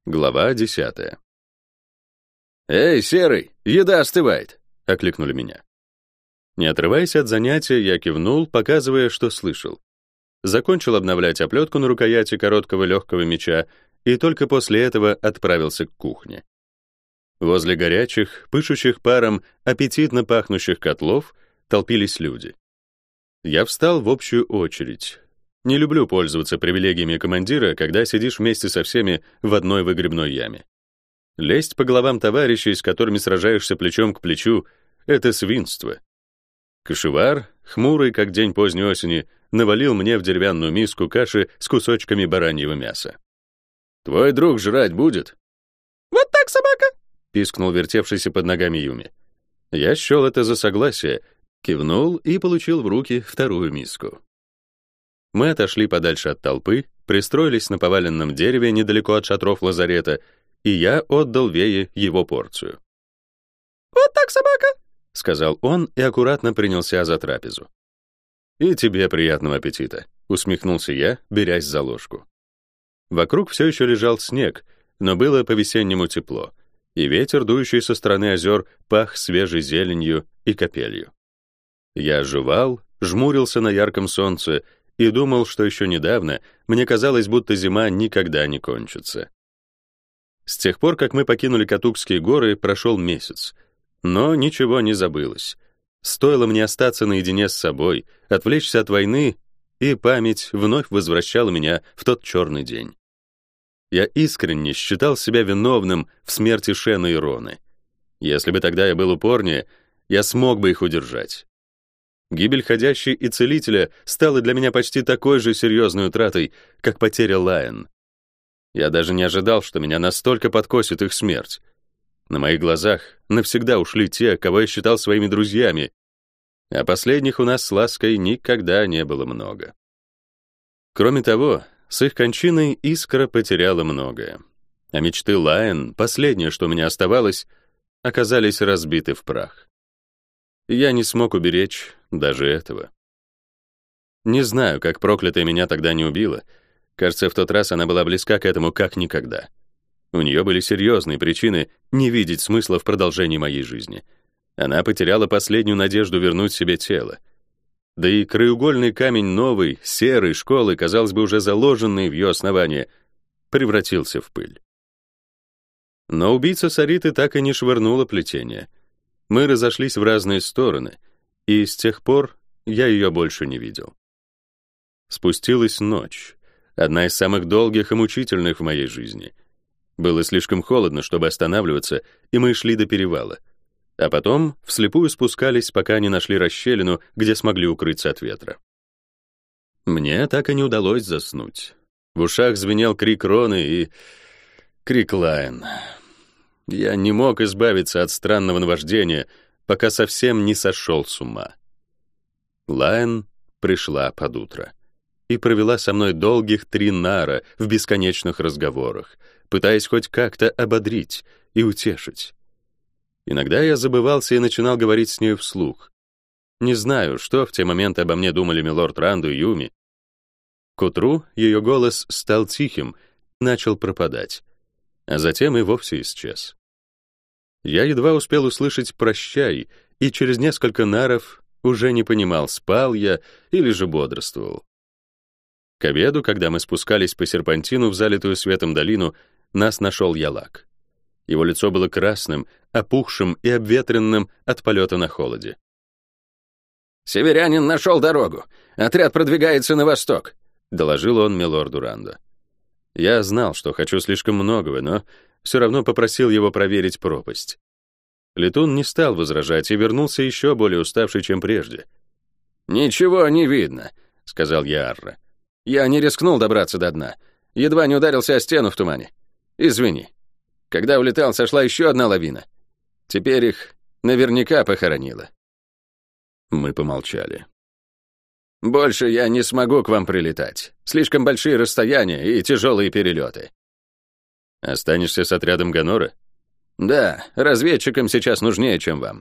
Глава 10. «Эй, Серый, еда остывает!» — окликнули меня. Не отрываясь от занятия, я кивнул, показывая, что слышал. Закончил обновлять оплетку на рукояти короткого легкого меча и только после этого отправился к кухне. Возле горячих, пышущих паром, аппетитно пахнущих котлов толпились люди. Я встал в общую очередь. Не люблю пользоваться привилегиями командира, когда сидишь вместе со всеми в одной выгребной яме. Лезть по головам товарищей, с которыми сражаешься плечом к плечу, — это свинство. Кошевар, хмурый, как день поздней осени, навалил мне в деревянную миску каши с кусочками бараньего мяса. «Твой друг жрать будет?» «Вот так, собака!» — пискнул вертевшийся под ногами Юми. Я счел это за согласие, кивнул и получил в руки вторую миску. Мы отошли подальше от толпы, пристроились на поваленном дереве недалеко от шатров лазарета, и я отдал Вее его порцию. «Вот так, собака!» — сказал он и аккуратно принялся за трапезу. «И тебе приятного аппетита», — усмехнулся я, берясь за ложку. Вокруг все еще лежал снег, но было по-весеннему тепло, и ветер, дующий со стороны озер, пах свежей зеленью и капелью. Я жевал, жмурился на ярком солнце и думал, что еще недавно мне казалось, будто зима никогда не кончится. С тех пор, как мы покинули Катукские горы, прошел месяц, но ничего не забылось. Стоило мне остаться наедине с собой, отвлечься от войны, и память вновь возвращала меня в тот черный день. Я искренне считал себя виновным в смерти Шена и Роны. Если бы тогда я был упорнее, я смог бы их удержать. Гибель Ходящей и Целителя стала для меня почти такой же серьезной утратой, как потеря Лайен. Я даже не ожидал, что меня настолько подкосит их смерть. На моих глазах навсегда ушли те, кого я считал своими друзьями, а последних у нас с Лаской никогда не было много. Кроме того, с их кончиной Искра потеряла многое, а мечты Лайен, последнее, что у меня оставалось, оказались разбиты в прах. Я не смог уберечь даже этого. Не знаю, как проклятая меня тогда не убила. Кажется, в тот раз она была близка к этому как никогда. У нее были серьезные причины не видеть смысла в продолжении моей жизни. Она потеряла последнюю надежду вернуть себе тело. Да и краеугольный камень новой, серой школы, казалось бы, уже заложенный в ее основание, превратился в пыль. Но убийца Сариты так и не швырнула плетение. Мы разошлись в разные стороны, и с тех пор я ее больше не видел. Спустилась ночь, одна из самых долгих и мучительных в моей жизни. Было слишком холодно, чтобы останавливаться, и мы шли до перевала. А потом вслепую спускались, пока не нашли расщелину, где смогли укрыться от ветра. Мне так и не удалось заснуть. В ушах звенел крик Роны и крик Лайен. Я не мог избавиться от странного наваждения, пока совсем не сошел с ума. Лайен пришла под утро и провела со мной долгих 3 нара в бесконечных разговорах, пытаясь хоть как-то ободрить и утешить. Иногда я забывался и начинал говорить с ней вслух. Не знаю, что в те моменты обо мне думали милорд Ранду и Юми. К утру ее голос стал тихим, начал пропадать, а затем и вовсе исчез. Я едва успел услышать «прощай», и через несколько наров уже не понимал, спал я или же бодрствовал. К обеду, когда мы спускались по серпантину в залитую светом долину, нас нашел Ялак. Его лицо было красным, опухшим и обветренным от полета на холоде. «Северянин нашел дорогу. Отряд продвигается на восток», — доложил он милорду Рандо. Я знал, что хочу слишком многого, но все равно попросил его проверить пропасть. Летун не стал возражать и вернулся еще более уставший, чем прежде. «Ничего не видно», — сказал я Арра. «Я не рискнул добраться до дна. Едва не ударился о стену в тумане. Извини. Когда улетал, сошла еще одна лавина. Теперь их наверняка похоронило». Мы помолчали. «Больше я не смогу к вам прилетать. Слишком большие расстояния и тяжелые перелеты». «Останешься с отрядом Гонора?» «Да, разведчикам сейчас нужнее, чем вам».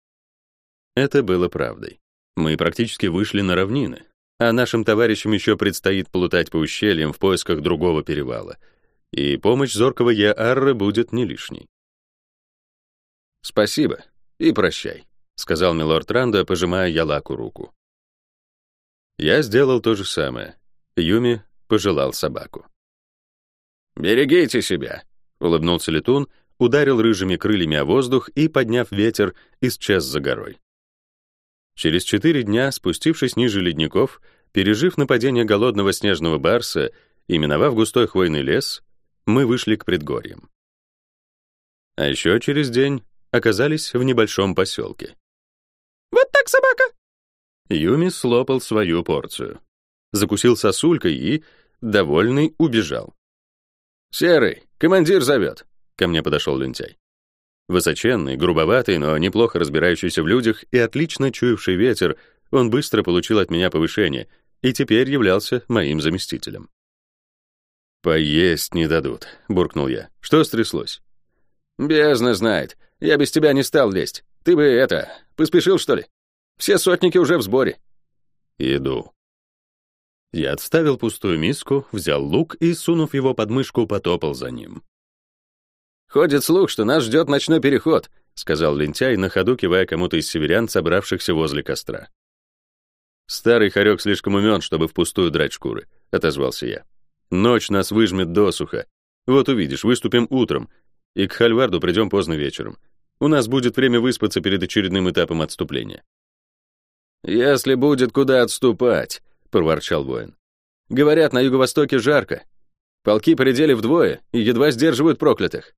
Это было правдой. Мы практически вышли на равнины, а нашим товарищам еще предстоит плутать по ущельям в поисках другого перевала. И помощь зоркого Яарры будет не лишней. «Спасибо и прощай», — сказал милорд Ранда, пожимая Ялаку руку. Я сделал то же самое. Юми пожелал собаку. «Берегите себя», — улыбнулся летун, ударил рыжими крыльями о воздух и, подняв ветер, исчез за горой. Через 4 дня, спустившись ниже ледников, пережив нападение голодного снежного барса и миновав густой хвойный лес, мы вышли к предгорьям. А еще через день оказались в небольшом поселке. Вот так собака! Юми слопал свою порцию, закусил сосулькой и, довольный, убежал. «Серый, командир зовет», — ко мне подошел лентяй. Высоченный, грубоватый, но неплохо разбирающийся в людях и отлично чуявший ветер, он быстро получил от меня повышение и теперь являлся моим заместителем. «Поесть не дадут», — буркнул я. «Что стряслось?» «Бездна знает. Я без тебя не стал лезть. Ты бы, поспешил, что ли? Все сотники уже в сборе». «Иду». Я отставил пустую миску, взял лук и, сунув его под мышку, потопал за ним. «Ходит слух, что нас ждет ночной переход», — сказал лентяй, на ходу кивая кому-то из северян, собравшихся возле костра. «Старый хорек слишком умен, чтобы впустую драть шкуры», — отозвался я. «Ночь нас выжмет досуха. Вот увидишь, выступим утром, и к Хальварду придем поздно вечером. У нас будет время выспаться перед очередным этапом отступления». «Если будет куда отступать», — проворчал воин. «Говорят, на юго-востоке жарко. Полки поредели вдвое и едва сдерживают проклятых».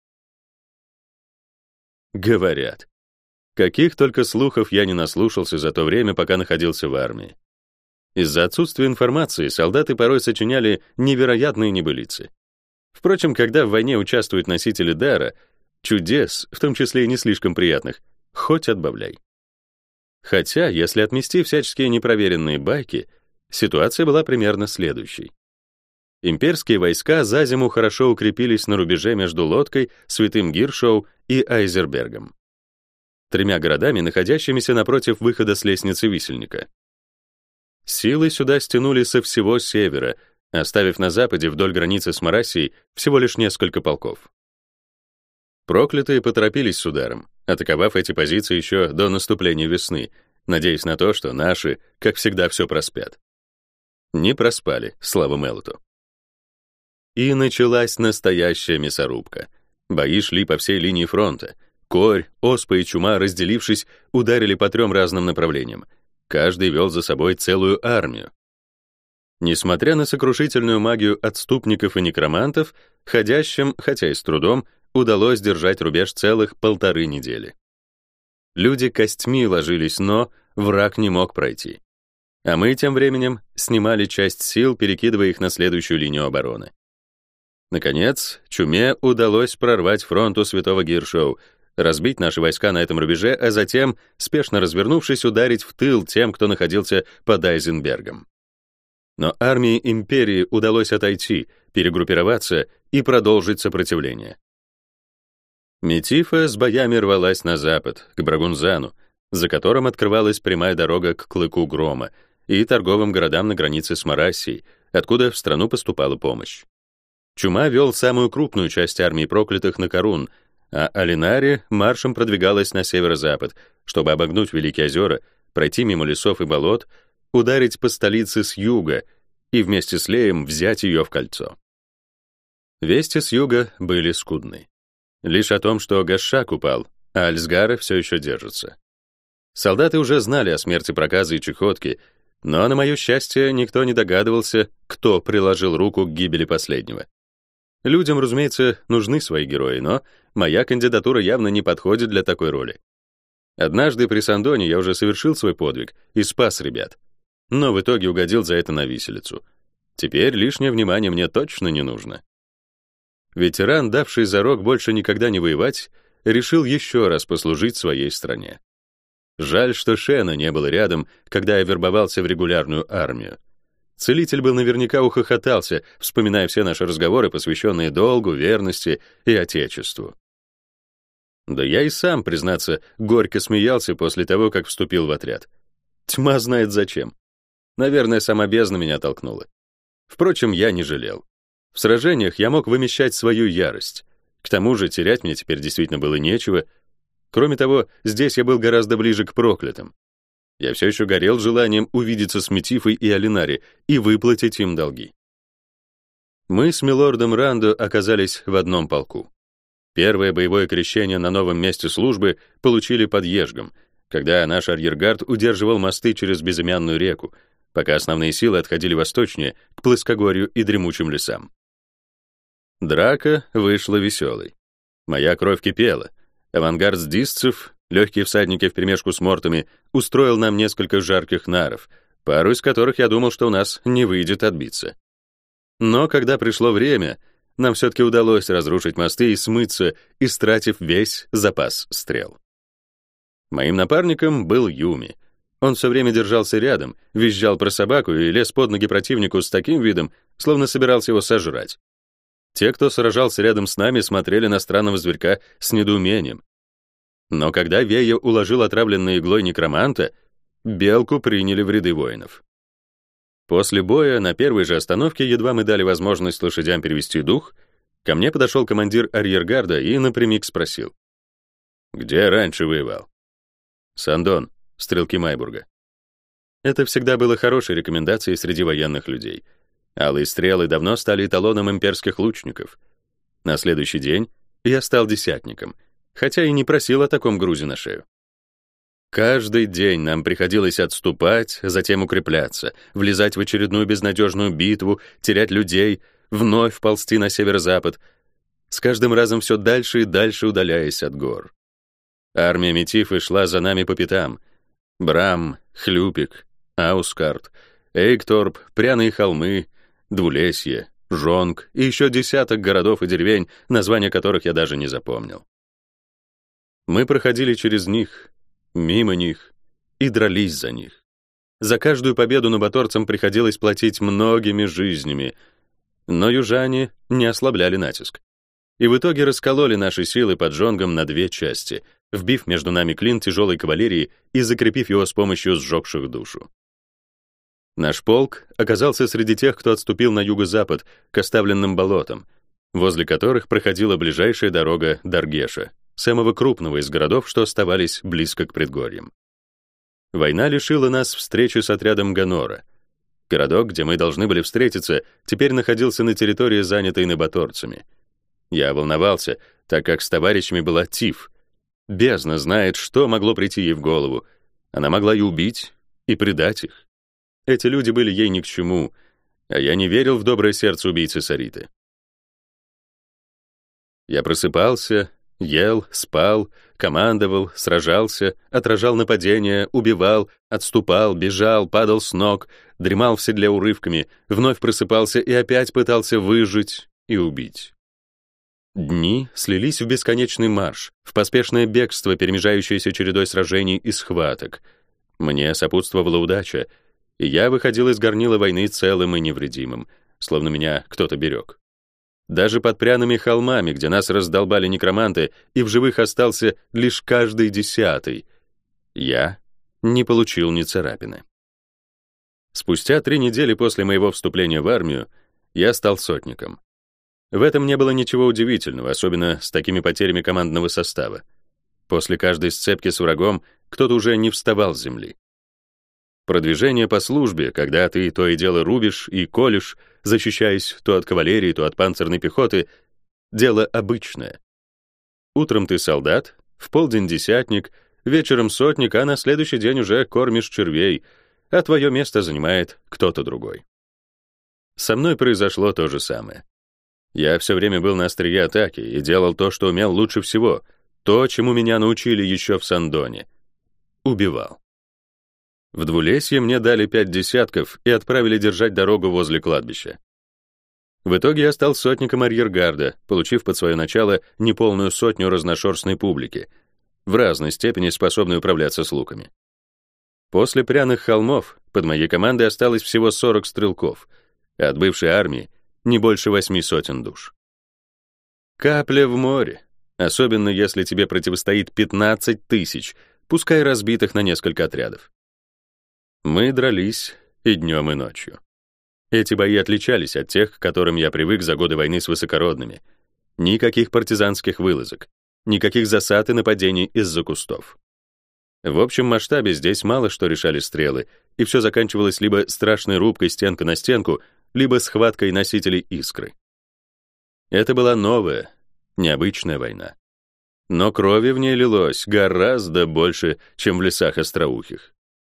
Говорят. Каких только слухов я не наслушался за то время, пока находился в армии. Из-за отсутствия информации солдаты порой сочиняли невероятные небылицы. Впрочем, когда в войне участвуют носители дара, чудес, в том числе и не слишком приятных, хоть отбавляй. Хотя, если отмести всяческие непроверенные байки, ситуация была примерно следующей. Имперские войска за зиму хорошо укрепились на рубеже между Лодкой, Святым Гиршоу и Айзербергом. 3 городами, находящимися напротив выхода с лестницы Висельника. Силы сюда стянули со всего севера, оставив на западе вдоль границы с Марассией всего лишь несколько полков. Проклятые поторопились с ударом, атаковав эти позиции еще до наступления весны, надеясь на то, что наши, как всегда, все проспят. Не проспали, слава Мелоту. И началась настоящая мясорубка. Бои шли по всей линии фронта. Корь, оспа и чума, разделившись, ударили по 3 разным направлениям. Каждый вел за собой целую армию. Несмотря на сокрушительную магию отступников и некромантов, ходящим, хотя и с трудом, удалось держать рубеж целых 1,5 недели. Люди костьми ложились, но враг не мог пройти. А мы тем временем снимали часть сил, перекидывая их на следующую линию обороны. Наконец, чуме удалось прорвать фронт у Святого Гиршоу, разбить наши войска на этом рубеже, а затем, спешно развернувшись, ударить в тыл тем, кто находился под Айзенбергом. Но армии империи удалось отойти, перегруппироваться и продолжить сопротивление. Метифа с боями рвалась на запад, к Брагунзану, за которым открывалась прямая дорога к Клыку Грома и торговым городам на границе с Марассией, откуда в страну поступала помощь. Чума вел самую крупную часть армии проклятых на Карун, а Алинари маршем продвигалась на северо-запад, чтобы обогнуть Великие озера, пройти мимо лесов и болот, ударить по столице с юга и вместе с Леем взять ее в кольцо. Вести с юга были скудны. Лишь о том, что Гашшак упал, а Альсгара все еще держится. Солдаты уже знали о смерти Проказа и Чехотки, но, на мое счастье, никто не догадывался, кто приложил руку к гибели последнего. Людям, разумеется, нужны свои герои, но моя кандидатура явно не подходит для такой роли. Однажды при Сандоне я уже совершил свой подвиг и спас ребят, но в итоге угодил за это на виселицу. Теперь лишнее внимание мне точно не нужно. Ветеран, давший зарок больше никогда не воевать, решил еще раз послужить своей стране. Жаль, что Шена не было рядом, когда я вербовался в регулярную армию. Целитель бы наверняка ухохотался, вспоминая все наши разговоры, посвященные долгу, верности и отечеству. Да я и сам, признаться, горько смеялся после того, как вступил в отряд. Тьма знает зачем. Наверное, сама бездна меня толкнула. Впрочем, я не жалел. В сражениях я мог вымещать свою ярость. К тому же терять мне теперь действительно было нечего. Кроме того, здесь я был гораздо ближе к проклятым. Я все еще горел желанием увидеться с Метифой и Алинари и выплатить им долги. Мы с милордом Рандо оказались в одном полку. Первое боевое крещение на новом месте службы получили под Ежгом, когда наш арьергард удерживал мосты через безымянную реку, пока основные силы отходили восточнее, к плоскогорью и дремучим лесам. Драка вышла веселой. Моя кровь кипела. Авангард сдисцев, легкие всадники вперемешку с мортами, устроил нам несколько жарких наров, пару из которых я думал, что у нас не выйдет отбиться. Но когда пришло время, нам все-таки удалось разрушить мосты и смыться, истратив весь запас стрел. Моим напарником был Юми. Он все время держался рядом, визжал про собаку и лез под ноги противнику с таким видом, словно собирался его сожрать. Те, кто сражался рядом с нами, смотрели на странного зверька с недоумением. Но когда Вея уложил отравленной иглой некроманта, белку приняли в ряды воинов. После боя, на первой же остановке, едва мы дали возможность лошадям перевести дух, ко мне подошел командир арьергарда и напрямик спросил: «Где раньше воевал?» «Сандон, стрелки Майбурга». Это всегда было хорошей рекомендацией среди военных людей. Алые стрелы давно стали эталоном имперских лучников. На следующий день я стал десятником, хотя и не просил о таком грузе на шею. Каждый день нам приходилось отступать, затем укрепляться, влезать в очередную безнадежную битву, терять людей, вновь ползти на северо-запад, с каждым разом все дальше и дальше удаляясь от гор. Армия Метифы шла за нами по пятам. Брам, Хлюпик, Аускарт, Эйкторп, Пряные холмы, Двулесье, Жонг и еще десяток городов и деревень, названия которых я даже не запомнил. Мы проходили через них, мимо них и дрались за них. За каждую победу новоторцам приходилось платить многими жизнями, но южане не ослабляли натиск. И в итоге раскололи наши силы под Жонгом на две части, вбив между нами клин тяжелой кавалерии и закрепив его с помощью сжегших душу. Наш полк оказался среди тех, кто отступил на юго-запад к оставленным болотам, возле которых проходила ближайшая дорога Даргеша, самого крупного из городов, что оставались близко к предгорьям. Война лишила нас встречи с отрядом Ганора. Городок, где мы должны были встретиться, теперь находился на территории, занятой набаторцами. Я волновался, так как с товарищами была Тиф. Бездна знает, что могло прийти ей в голову. Она могла и убить, и предать их. Эти люди были ей ни к чему, а я не верил в доброе сердце убийцы Сариты. Я просыпался, ел, спал, командовал, сражался, отражал нападения, убивал, отступал, бежал, падал с ног, дремал в седле урывками, вновь просыпался и опять пытался выжить и убить. Дни слились в бесконечный марш, в поспешное бегство, перемежающееся чередой сражений и схваток. Мне сопутствовала удача, и я выходил из горнила войны целым и невредимым, словно меня кто-то берег. Даже под пряными холмами, где нас раздолбали некроманты, и в живых остался лишь каждый 10-й, я не получил ни царапины. Спустя 3 недели после моего вступления в армию я стал сотником. В этом не было ничего удивительного, особенно с такими потерями командного состава. После каждой сцепки с врагом кто-то уже не вставал с земли. Продвижение по службе, когда ты то и дело рубишь и колешь, защищаясь то от кавалерии, то от панцирной пехоты, дело обычное. Утром ты солдат, в полдень десятник, вечером сотник, а на следующий день уже кормишь червей, а твое место занимает кто-то другой. Со мной произошло то же самое. Я все время был на острие атаки и делал то, что умел лучше всего, то, чему меня научили еще в Сандоне. Убивал. В Двулесье мне дали 5 десятков и отправили держать дорогу возле кладбища. В итоге я стал сотником арьергарда, получив под свое начало неполную 100 разношерстной публики, в разной степени способной управляться с луками. После Пряных холмов под моей командой осталось всего 40 стрелков, а от бывшей армии не больше 800 душ. Капля в море, особенно если тебе противостоит 15 тысяч, пускай разбитых на несколько отрядов. Мы дрались и днем, и ночью. Эти бои отличались от тех, к которым я привык за годы войны с высокородными. Никаких партизанских вылазок, никаких засад и нападений из-за кустов. В общем масштабе здесь мало что решали стрелы, и все заканчивалось либо страшной рубкой стенка на стенку, либо схваткой носителей искры. Это была новая, необычная война. Но крови в ней лилось гораздо больше, чем в лесах остроухих.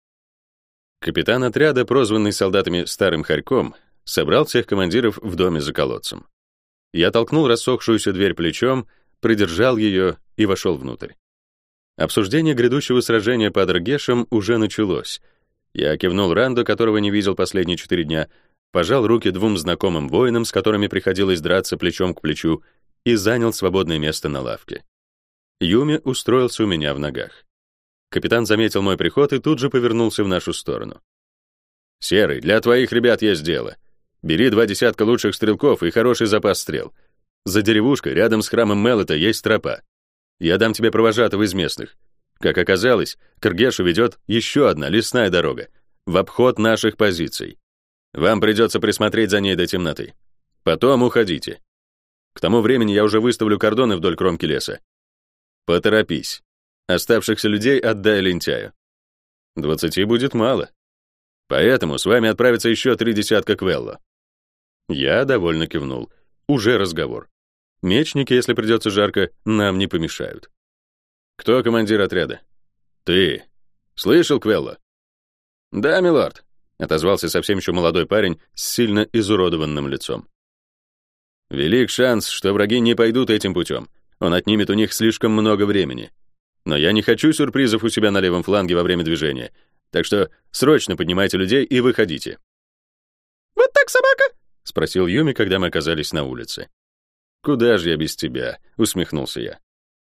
Капитан отряда, прозванный солдатами Старым Хорьком, собрал всех командиров в доме за колодцем. Я толкнул рассохшуюся дверь плечом, придержал ее и вошел внутрь. Обсуждение грядущего сражения под Аргешем уже началось. Я кивнул Ранду, которого не видел последние 4 дня, пожал руки 2 знакомым воинам, с которыми приходилось драться плечом к плечу, и занял свободное место на лавке. Юми устроился у меня в ногах. Капитан заметил мой приход и тут же повернулся в нашу сторону. «Серый, для твоих ребят есть дело. Бери 2 десятка лучших стрелков и хороший запас стрел. За деревушкой, рядом с храмом Мелота, есть тропа. Я дам тебе провожатого из местных. Как оказалось, к Аргешу ведет еще одна лесная дорога, в обход наших позиций. Вам придется присмотреть за ней до темноты. Потом уходите. К тому времени я уже выставлю кордоны вдоль кромки леса. Поторопись. Оставшихся людей отдай лентяю. 20 будет мало. Поэтому с вами отправится еще 3 десятка Квелло». Я довольно кивнул. Уже разговор. Мечники, если придется жарко, нам не помешают. «Кто командир отряда?» «Ты. Слышал, Квелло?» «Да, милорд», — отозвался совсем еще молодой парень с сильно изуродованным лицом. «Велик шанс, что враги не пойдут этим путем. Он отнимет у них слишком много времени. Но я не хочу сюрпризов у себя на левом фланге во время движения, так что срочно поднимайте людей и выходите». «Вот так, собака?» — спросил Юми, когда мы оказались на улице. «Куда же я без тебя?» — усмехнулся я.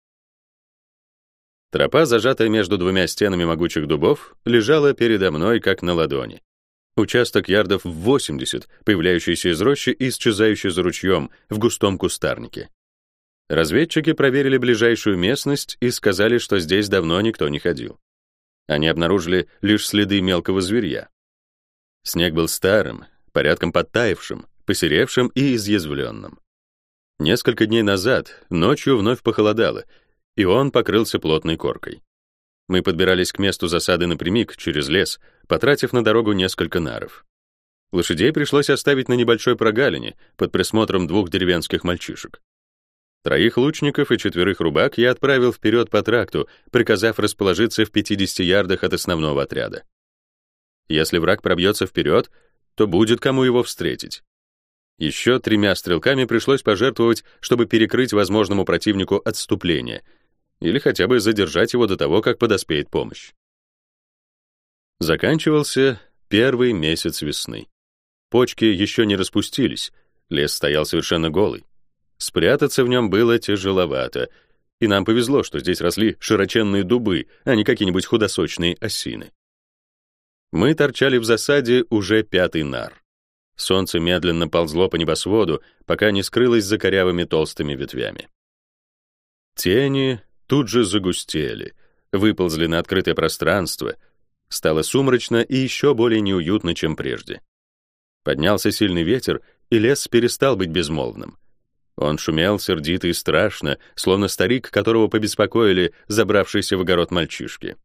Тропа, зажатая между 2 стенами могучих дубов, лежала передо мной как на ладони. Участок ярдов в 80, появляющийся из рощи и исчезающий за ручьем в густом кустарнике. Разведчики проверили ближайшую местность и сказали, что здесь давно никто не ходил. Они обнаружили лишь следы мелкого зверья. Снег был старым, порядком подтаявшим, посеревшим и изъязвленным. Несколько дней назад ночью вновь похолодало, и он покрылся плотной коркой. Мы подбирались к месту засады напрямик, через лес, потратив на дорогу несколько наров. Лошадей пришлось оставить на небольшой прогалине под присмотром 2 деревенских мальчишек. 3 лучников и 4 рубак я отправил вперед по тракту, приказав расположиться в 50 ярдах от основного отряда. Если враг пробьется вперед, то будет кому его встретить. Еще 3 стрелками пришлось пожертвовать, чтобы перекрыть возможному противнику отступление или хотя бы задержать его до того, как подоспеет помощь. Заканчивался 1 месяц весны. Почки еще не распустились, лес стоял совершенно голый. Спрятаться в нем было тяжеловато, и нам повезло, что здесь росли широченные дубы, а не какие-нибудь худосочные осины. Мы торчали в засаде уже 5-й нар. Солнце медленно ползло по небосводу, пока не скрылось за корявыми толстыми ветвями. Тени тут же загустели, выползли на открытое пространство. Стало сумрачно и еще более неуютно, чем прежде. Поднялся сильный ветер, и лес перестал быть безмолвным. Он шумел сердито и страшно, словно старик, которого побеспокоили забравшиеся в огород мальчишки.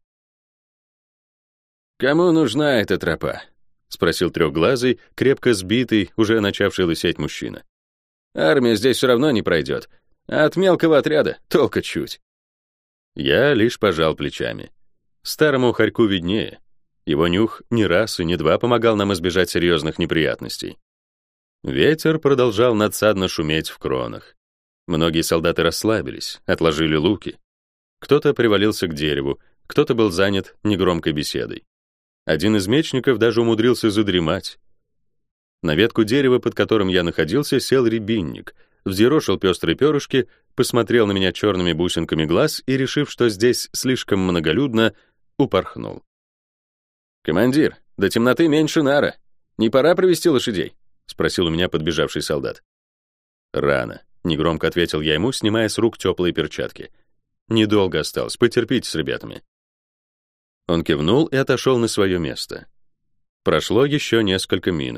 «Кому нужна эта тропа?» — спросил трехглазый, крепко сбитый, уже начавший лысеть мужчина. «Армия здесь все равно не пройдет, а от мелкого отряда толка чуть». Я лишь пожал плечами. Старому хорьку виднее. Его нюх ни раз и ни 2 помогал нам избежать серьезных неприятностей. Ветер продолжал надсадно шуметь в кронах. Многие солдаты расслабились, отложили луки. Кто-то привалился к дереву, кто-то был занят негромкой беседой. Один из мечников даже умудрился задремать. На ветку дерева, под которым я находился, сел рябинник, взъерошил пестрые перышки, посмотрел на меня черными бусинками глаз и, решив, что здесь слишком многолюдно, упорхнул. «Командир, до темноты меньше нара. Не пора привести лошадей?» — спросил у меня подбежавший солдат. «Рано», — негромко ответил я ему, снимая с рук теплые перчатки. «Недолго осталось, потерпите с ребятами». Он кивнул и отошел на свое место. Прошло еще несколько минок.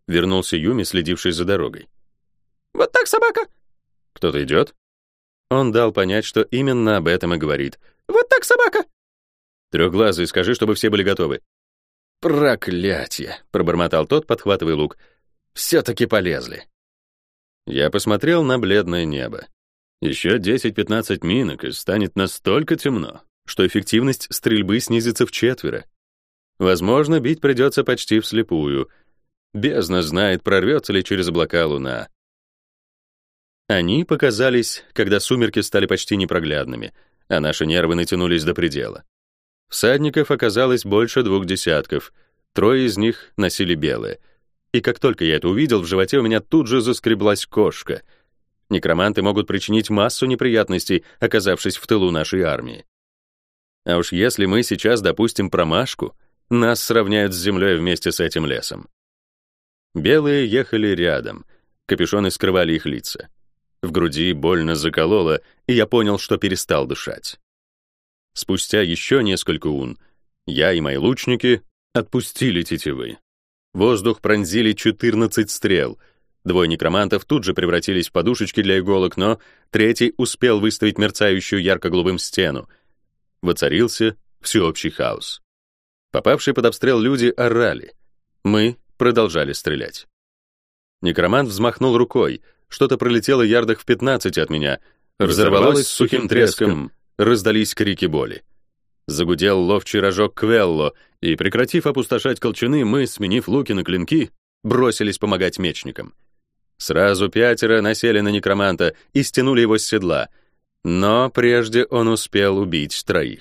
Вернулся Юми, следивший за дорогой. Вот так собака. Кто-то идет? Он дал понять, что именно об этом и говорит. Вот так собака. Трехглазый, скажи, чтобы все были готовы. «Проклятье!» — пробормотал тот, подхватывая лук. «Все-таки полезли». Я посмотрел на бледное небо. Еще 10-15 минок, и станет настолько темно, что эффективность стрельбы снизится вчетверо. Возможно, бить придется почти вслепую. Бездна знает, прорвется ли через облака луна. Они показались, когда сумерки стали почти непроглядными, а наши нервы натянулись до предела. Всадников оказалось больше 2 десятков, 3 из них носили белое. И как только я это увидел, в животе у меня тут же заскреблась кошка. Некроманты могут причинить массу неприятностей, оказавшись в тылу нашей армии. А уж если мы сейчас допустим промашку, нас сравняют с землей вместе с этим лесом. Белые ехали рядом, капюшоны скрывали их лица. В груди больно закололо, и я понял, что перестал дышать. Спустя еще несколько ун я и мои лучники отпустили тетивы. Воздух пронзили 14 стрел. 2 некромантов тут же превратились в подушечки для иголок, но 3 успел выставить мерцающую ярко-голубым стену. Воцарился всеобщий хаос. Попавшие под обстрел люди орали. Мы продолжали стрелять. Некромант взмахнул рукой. Что-то пролетело ярдах в 15 от меня. Разорвалось с сухим треском. Раздались крики боли. Загудел ловчий рожок Квелло, и, прекратив опустошать колчаны, мы, сменив луки на клинки, бросились помогать мечникам. Сразу 5 насели на некроманта и стянули его с седла, но прежде он успел убить 3.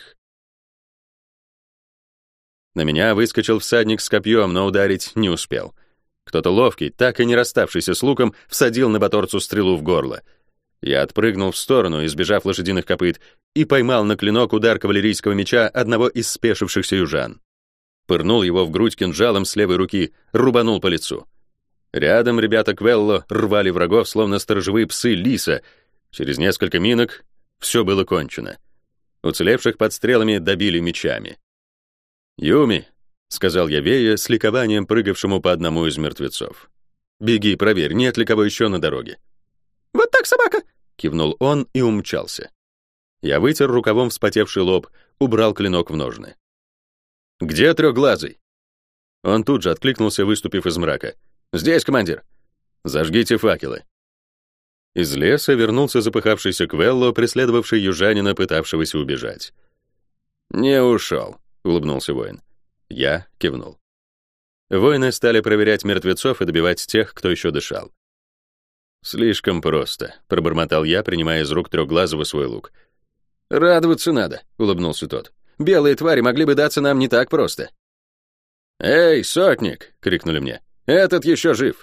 На меня выскочил всадник с копьем, но ударить не успел. Кто-то ловкий, так и не расставшийся с луком, всадил на Баторцу стрелу в горло. Я отпрыгнул в сторону, избежав лошадиных копыт, и поймал на клинок удар кавалерийского меча одного из спешившихся южан. Пырнул его в грудь кинжалом с левой руки, рубанул по лицу. Рядом ребята Квелло рвали врагов, словно сторожевые псы лиса. Через несколько минок все было кончено. Уцелевших под стрелами добили мечами. «Юми», — сказал я Вее с ликованием, прыгавшему по одному из мертвецов. «Беги, проверь, нет ли кого еще на дороге». Вот так собака. Кивнул он и умчался. Я вытер рукавом вспотевший лоб, убрал клинок в ножны. «Где трехглазый?» Он тут же откликнулся, выступив из мрака. «Здесь, командир». «Зажгите факелы». Из леса вернулся запыхавшийся Квелло, преследовавший южанина, пытавшегося убежать. «Не ушел», — улыбнулся воин. Я кивнул. Воины стали проверять мертвецов и добивать тех, кто еще дышал. «Слишком просто», — пробормотал я, принимая из рук трехглазого свой лук. «Радоваться надо», — улыбнулся тот. «Белые твари могли бы даться нам не так просто». «Эй, сотник!» — крикнули мне. «Этот еще жив!»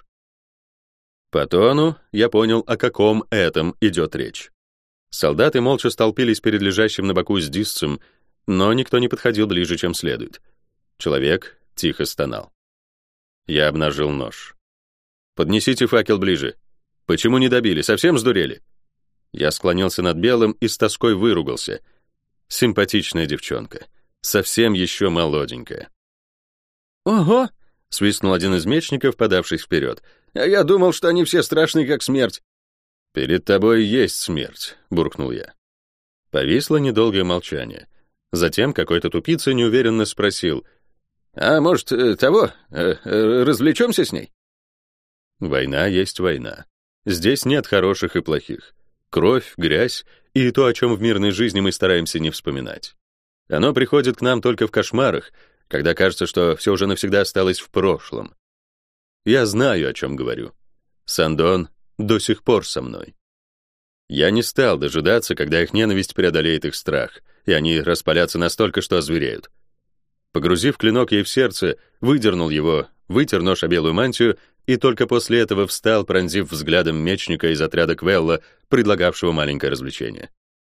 По тону я понял, о каком этом идет речь. Солдаты молча столпились перед лежащим на боку с дисцем, но никто не подходил ближе, чем следует. Человек тихо стонал. Я обнажил нож. «Поднесите факел ближе. Почему не добили? Совсем сдурели?» Я склонился над белым и с тоской выругался. Симпатичная девчонка. Совсем еще молоденькая. Ого! — свистнул один из мечников, подавшись вперед. «А я думал, что они все страшные, как смерть». «Перед тобой есть смерть», — буркнул я. Повисло недолгое молчание. Затем какой-то тупица неуверенно спросил: «А может, развлечемся с ней?» Война есть война. Здесь нет хороших и плохих. Кровь, грязь и то, о чем в мирной жизни мы стараемся не вспоминать. Оно приходит к нам только в кошмарах, когда кажется, что все уже навсегда осталось в прошлом. Я знаю, о чем говорю. Сандон до сих пор со мной. Я не стал дожидаться, когда их ненависть преодолеет их страх, и они распалятся настолько, что озвереют. Погрузив клинок ей в сердце, выдернул его, вытер нож о белую мантию и только после этого встал, пронзив взглядом мечника из отряда Квелла, предлагавшего маленькое развлечение.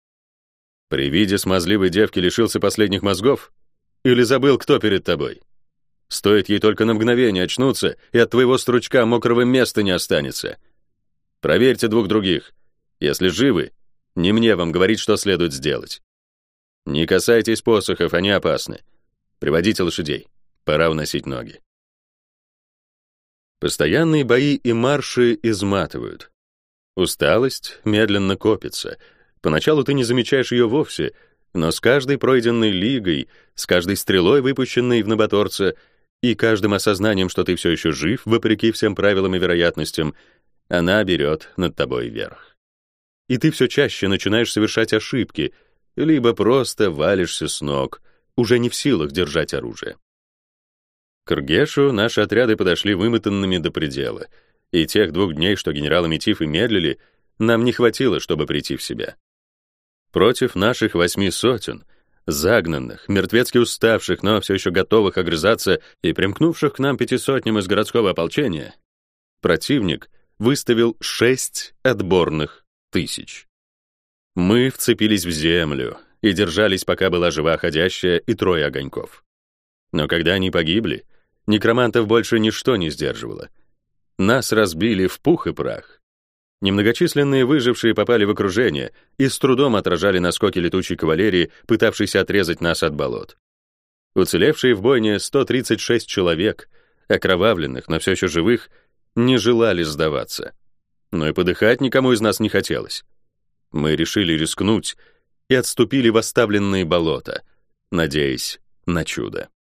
При виде смазливой девки лишился последних мозгов? Или забыл, кто перед тобой? Стоит ей только на мгновение очнуться, и от твоего стручка мокрого места не останется. Проверьте двух других. Если живы, не мне вам говорить, что следует сделать. Не касайтесь посохов, они опасны. Приводите лошадей. Пора уносить ноги. Постоянные бои и марши изматывают. Усталость медленно копится. Поначалу ты не замечаешь ее вовсе, но с каждой пройденной лигой, с каждой стрелой, выпущенной в набаторца, и каждым осознанием, что ты все еще жив, вопреки всем правилам и вероятностям, она берет над тобой верх. И ты все чаще начинаешь совершать ошибки, либо просто валишься с ног, уже не в силах держать оружие. К Ргешу наши отряды подошли вымотанными до предела, и тех 2 дней, что генералы Метифы медлили, нам не хватило, чтобы прийти в себя. Против наших 8 сотен, загнанных, мертвецки уставших, но все еще готовых огрызаться и примкнувших к нам 500 из городского ополчения, противник выставил 6 отборных тысяч. Мы вцепились в землю и держались, пока была жива ходящая и 3 огоньков. Но когда они погибли, некромантов больше ничто не сдерживало. Нас разбили в пух и прах. Немногочисленные выжившие попали в окружение и с трудом отражали наскоки летучей кавалерии, пытавшейся отрезать нас от болот. Уцелевшие в бойне 136 человек, окровавленных, но все еще живых, не желали сдаваться. Но и подыхать никому из нас не хотелось. Мы решили рискнуть и отступили в оставленные болота, надеясь на чудо.